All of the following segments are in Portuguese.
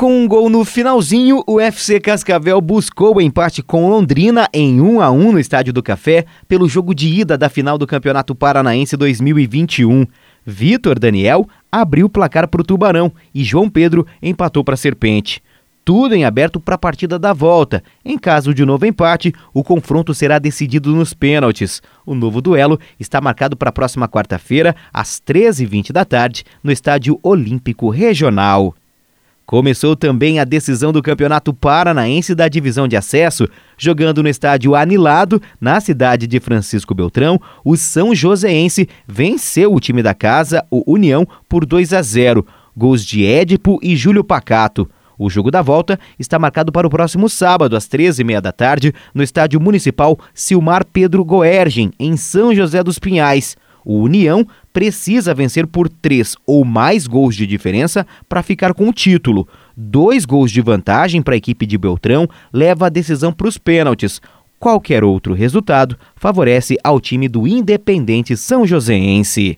Com um gol no finalzinho, o FC Cascavel buscou o empate com Londrina em 1-1 no Estádio do Café pelo jogo de ida da final do Campeonato Paranaense 2021. Vitor Daniel abriu o placar para o Tubarão e João Pedro empatou para a Serpente. Tudo em aberto para a partida da volta. Em caso de novo empate, o confronto será decidido nos pênaltis. O novo duelo está marcado para a próxima quarta-feira, às 13h20 da tarde, no Estádio Olímpico Regional. Começou também a decisão do Campeonato Paranaense da Divisão de Acesso. Jogando no estádio Anilado, na cidade de Francisco Beltrão, o São Joséense venceu o time da casa, o União, por 2-0. Gols de Édipo e Júlio Pacato. O jogo da volta está marcado para o próximo sábado, às 13h30 da tarde, no Estádio Municipal Silmar Pedro Goergen, em São José dos Pinhais. O União precisa vencer por 3 ou mais gols de diferença para ficar com o título. 2 gols de vantagem para a equipe de Beltrão leva a decisão para os pênaltis. Qualquer outro resultado favorece ao time do Independente São Joséense.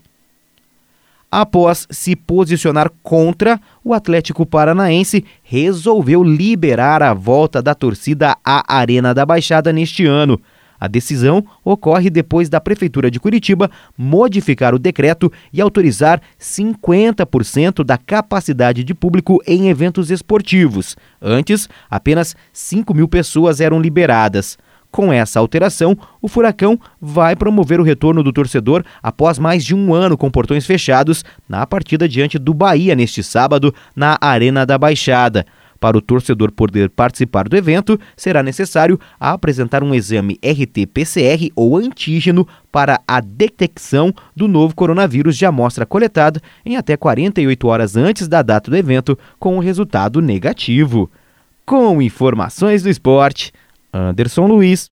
Após se posicionar contra, o Atlético Paranaense resolveu liberar a volta da torcida à Arena da Baixada neste ano. A decisão ocorre depois da Prefeitura de Curitiba modificar o decreto e autorizar 50% da capacidade de público em eventos esportivos. Antes, apenas 5.000 pessoas eram liberadas. Com essa alteração, o Furacão vai promover o retorno do torcedor após mais de um ano com portões fechados na partida diante do Bahia neste sábado na Arena da Baixada. Para o torcedor poder participar do evento, será necessário apresentar um exame RT-PCR ou antígeno para a detecção do novo coronavírus de amostra coletada em até 48 horas antes da data do evento, com o resultado negativo. Com informações do esporte, Anderson Luiz.